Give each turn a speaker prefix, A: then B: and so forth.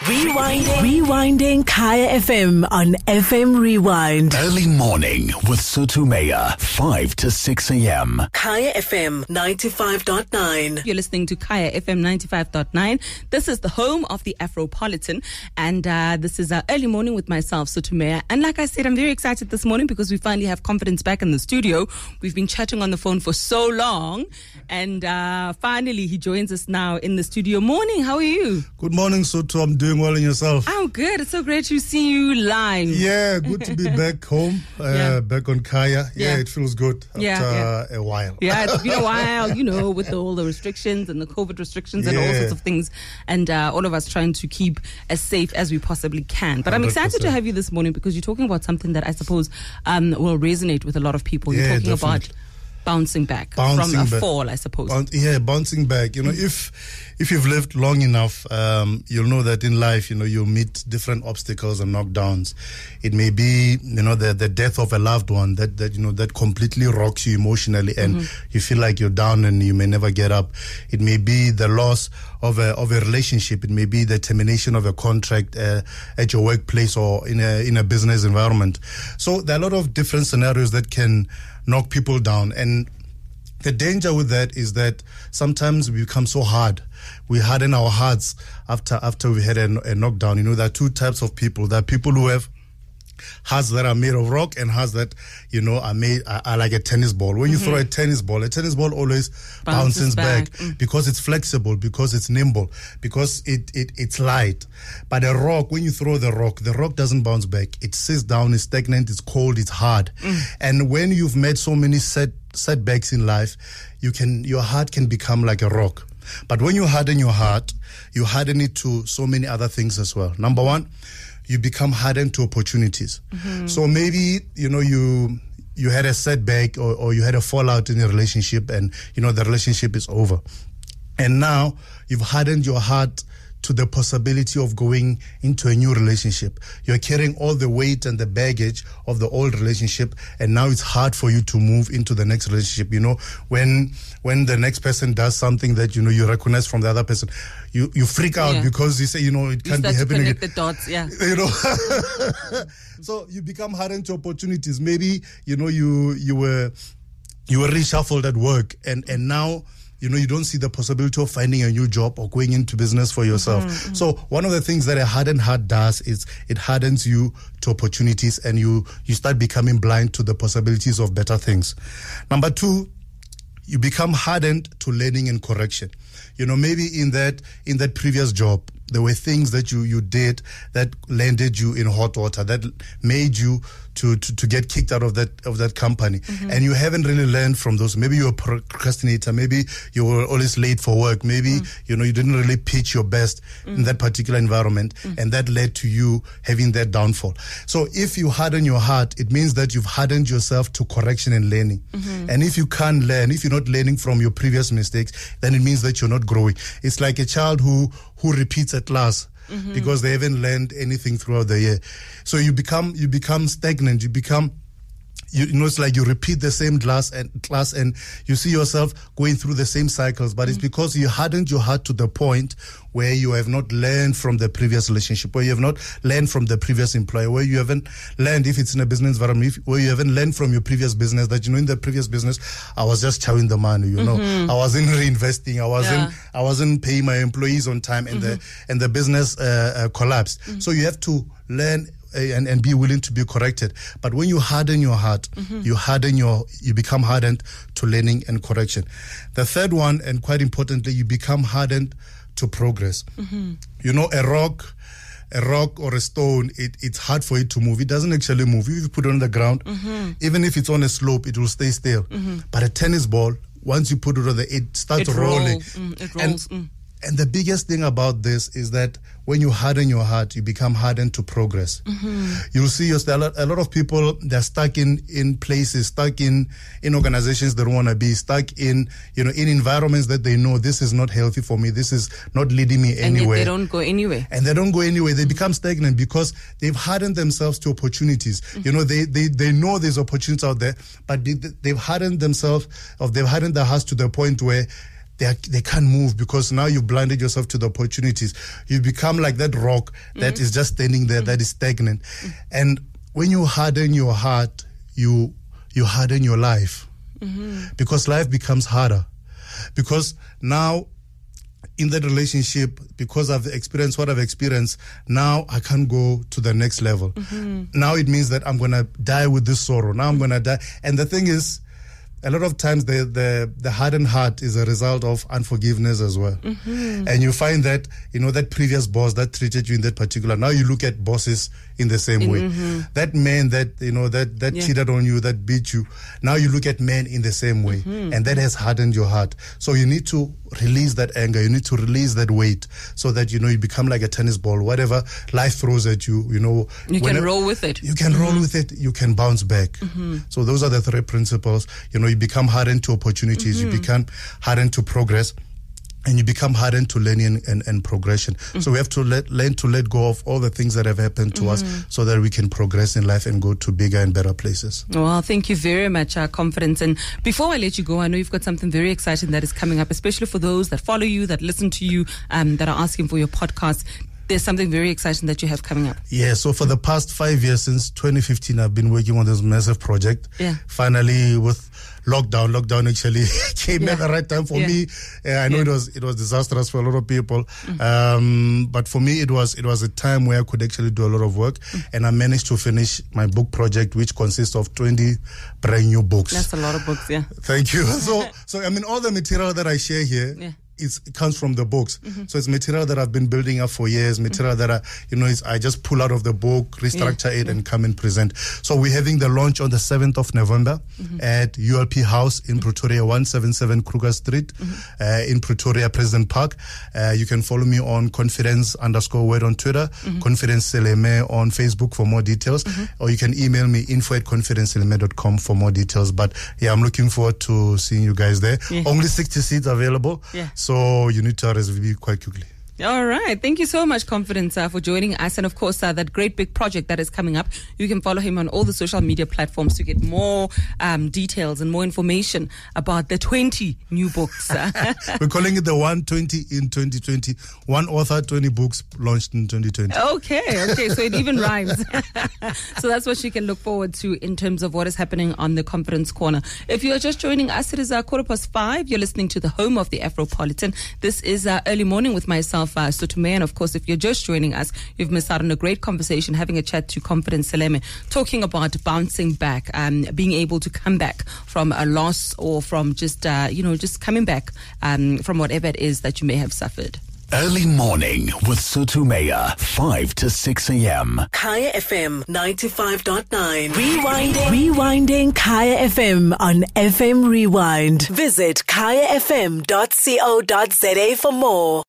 A: Rewinding Kaya FM on FM Rewind.
B: Early morning with Sutu Maya, 5 to 6 a.m.
A: Kaya FM 95.9.
C: You're listening to Kaya FM 95.9. This is the home of the Afropolitan, and this is our early morning with myself, Sutu Maya. And like I said, I'm very excited this morning because we finally have Confidence back in the studio. We've been chatting on the phone for so long, and finally he joins us now in the studio. Morning, how are you?
D: Good morning, Sutu. I'm doing well, and yourself?
C: I'm good. It's so great to see you live.
D: Yeah, good to be back home, back on Kaya. Yeah, it feels good after a while.
C: Yeah, it's been a while, you know, with all the restrictions and the COVID restrictions and all sorts of things, and all of us trying to keep as safe as we possibly can. But I'm excited to have you this morning because you're talking about something that I suppose will resonate with a lot of people. You're talking about bouncing back from a fall, I suppose.
D: Bouncing back. You know, if you've lived long enough, you'll know that in life, you know, you'll meet different obstacles and knockdowns. It may be, you know, the death of a loved one that completely rocks you emotionally, and you feel like you're down and you may never get up. It may be the loss of a relationship. It may be the termination of a contract at your workplace or in a business environment. So there are a lot of different scenarios that can knock people down, and the danger with that is that sometimes we become so hard. We harden our hearts after we had a knockdown. You know, there are two types of people. There are people who have hearts that are made of rock and hearts that, you know, are like a tennis ball. When you throw a tennis ball always bounces back because it's flexible, because it's nimble, because it's light. But a rock, when you throw the rock doesn't bounce back. It sits down, it's stagnant, it's cold, it's hard. And when you've met so many setbacks in life, your heart can become like a rock. But when you harden your heart, you harden it to so many other things as well. Number one, you become hardened to opportunities. So maybe, you know, you had a setback or you had a fallout in a relationship, and, you know, the relationship is over. And now you've hardened your heart to the possibility of going into a new relationship. You're carrying all the weight and the baggage of the old relationship, and now it's hard for you to move into the next relationship. You know, when the next person does something that, you know, you recognize from the other person, you freak out because you say, you know, it can't be happening. You
C: connect the dots,
D: you know. So you become hardened to opportunities. Maybe, you know, you were reshuffled at work, and now, you know, you don't see the possibility of finding a new job or going into business for yourself. So one of the things that a hardened heart does is it hardens you to opportunities, and you start becoming blind to the possibilities of better things. Number two, you become hardened to learning and correction. You know, maybe in that previous job, there were things that you did that landed you in hot water, that made you to get kicked out of that company. And you haven't really learned from those. Maybe you're a procrastinator. Maybe you were always late for work. Maybe, you know, you didn't really pitch your best in that particular environment. And that led to you having that downfall. So if you harden your heart, it means that you've hardened yourself to correction and learning. And if you can't learn, if you're not learning from your previous mistakes, then it means that you're not growing. It's like a child who repeats a class because they haven't learned anything throughout the year. So you become stagnant. You know, it's like you repeat the same class and you see yourself going through the same cycles, but it's because you hardened your heart to the point where you have not learned from the previous relationship, where you have not learned from the previous employer, where you haven't learned, if it's in a business environment, where you haven't learned from your previous business that, you know, in the previous business, I was just chowing the money, you know, I wasn't reinvesting, I wasn't paying my employees on time, and the business collapsed. So you have to learn and be willing to be corrected. But when you harden your heart, you become hardened to learning and correction. The third one, and quite importantly, you become hardened to progress. You know, a rock or a stone, it's hard for it to move. It doesn't actually move. If you put it on the ground, even if it's on a slope, it will stay still. But a tennis ball, once you put it on it starts rolling.
C: It rolls.
D: And the biggest thing about this is that when you harden your heart, you become hardened to progress. You'll see a lot of people, they're stuck in places, stuck in organizations they don't want to be, stuck in environments that they know this is not healthy for me, this is not leading me anywhere.
C: And they don't go anywhere.
D: They become stagnant because they've hardened themselves to opportunities. You know, they know there's opportunities out there, but they've hardened themselves, they've hardened their hearts to the point where they can't move because now you blinded yourself to the opportunities. You become like that rock that is just standing there, that is stagnant. And when you harden your heart, you harden your life. Because life becomes harder. Because now in that relationship, because I've experienced what I've experienced, now I can't go to the next level. Now it means that I'm going to die with this sorrow. Now I'm going to die. And the thing is, a lot of times the hardened heart is a result of unforgiveness as well. And you find that, that previous boss that treated you in that particular, now you look at bosses in the same way. That man that, that cheated on you, that beat you, now you look at men in the same way. And that has hardened your heart. So you need to release that anger. You need to release that weight so that, you become like a tennis ball. Whatever life throws at you,
C: you can roll with it.
D: You can roll with it. You can bounce back. So those are the three principles. You become hardened to opportunities. You become hardened to progress. And you become hardened to learning and progression. So we have to learn to let go of all the things that have happened to us so that we can progress in life and go to bigger and better places.
C: Well, thank you very much, Confidence. And before I let you go, I know you've got something very exciting that is coming up, especially for those that follow you, that listen to you, that are asking for your podcast. There's something very exciting that you have coming up.
D: Yeah, so for the past 5 years, since 2015, I've been working on this massive project.
C: Yeah.
D: Finally, with lockdown actually came at the right time for me. I know it was disastrous for a lot of people, but for me it was a time where I could actually do a lot of work, and I managed to finish my book project, which consists of 20 brand new books.
C: That's a lot of books, yeah.
D: Thank you. So I mean, all the material that I share here.
C: Yeah.
D: It comes from the books. So it's material that I've been building up for years, material that I just pull out of the book, restructure it and come and present. So we're having the launch on the 7th of November at ULP House in Pretoria, 177 Kruger Street, in Pretoria, President Park. You can follow me on confidence_word on Twitter, Confidence Seleme on Facebook for more details, or you can email me info@confidenceseleme.com for more details. But yeah, I'm looking forward to seeing you guys there. Only 60 seats available. So you need to RSVP quite quickly.
C: All right. Thank you so much, Confidence, for joining us. And of course, that great big project that is coming up. You can follow him on all the social media platforms to get more details and more information about the 20 new books.
D: We're calling it the 120 in 2020. One author, 20 books launched in 2020.
C: Okay. So it even rhymes. So that's what you can look forward to in terms of what is happening on the Confidence Corner. If you are just joining us, it is 5:15. You're listening to the home of the Afropolitan. This is Early Morning with myself, Sotumea. And of course, if you're just joining us, you've missed out on a great conversation, having a chat to Confidence Seleme, talking about bouncing back, being able to come back from a loss or from just coming back from whatever it is that you may have suffered.
B: Early Morning with Sotumea, 5 to 6 a.m.
A: Kaya FM 95.9. Rewinding Kaya FM on FM Rewind. Visit kayafm.co.za for more.